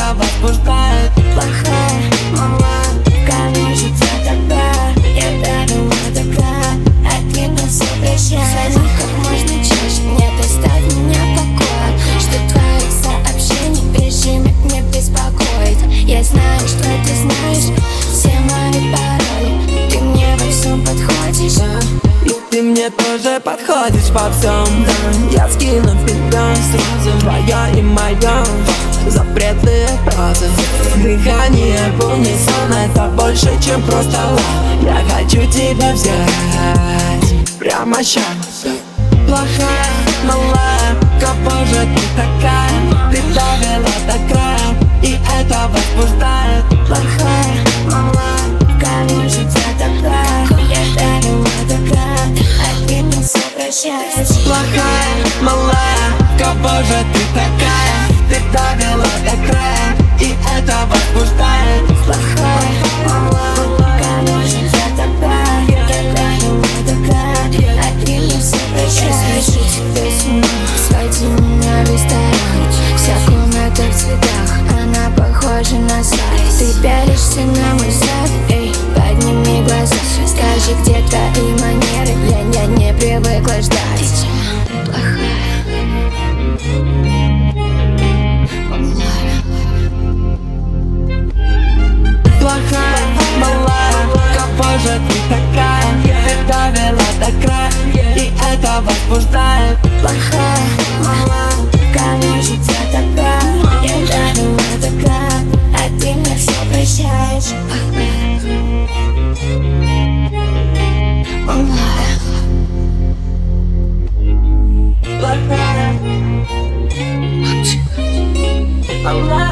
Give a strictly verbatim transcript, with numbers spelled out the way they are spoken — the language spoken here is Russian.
это возбуждает. Плохая, мала, кому же ты такая? Я довела до края, один раз все прощает. Звони как можно чаще, нет, оставь меня в покое. Что твоих сообщений в режиме не беспокоит. Я знаю, что ты знаешь все мои пароли. Ты мне во всем подходишь, И ты мне тоже подходишь во всем, да. Я скину вперед сразу твое и мое. Запретные фразы, дыхание в унисон. Это больше, чем просто лав. Я хочу тебя взять прямо сейчас. Плохая, малая, кого же ты такая? Ты довела до края, и это возбуждает. плохая, мала, кому же ты такая? Я довела до края, один раз все прощает. Плохая, малая, кого же ты такая? Ты довела до края, и это возбуждает. Плохая, мала, кому же ты такая? Я довела до края, один раз все прощает. Я свечу тебе с ума, своди меня в ресторан. Вся комната в цветах, она похожа на сад. Ты пялишься на мой зад, эй, подними глаза. Скажи, где твои манеры, я, я не привыкла ждать. Плохая, Плохая, малая, кого же ты такая? Ты довела до края, и это возбуждает. плохая, мала, кому же ты такая? Я довела до края, один раз все прощаешь. Малая, Плохая, мала.